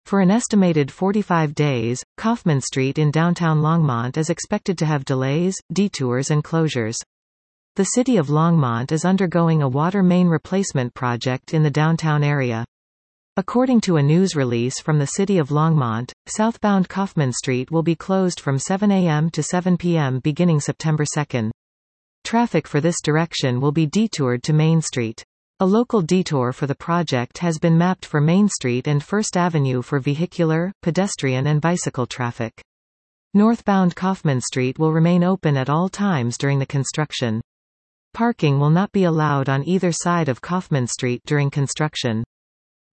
For an estimated 45 days, Kaufman Street in downtown Longmont is expected to have delays, detours and closures. The city of Longmont is undergoing a water main replacement project in the downtown area. According to a news release from the city of Longmont, southbound Kaufman Street will be closed from 7 a.m. to 7 p.m. beginning September 2. Traffic for this direction will be detoured to Main Street. A local detour for the project has been mapped for Main Street and First Avenue for vehicular, pedestrian and bicycle traffic. Northbound Kaufman Street will remain open at all times during the construction. Parking will not be allowed on either side of Kaufman Street during construction.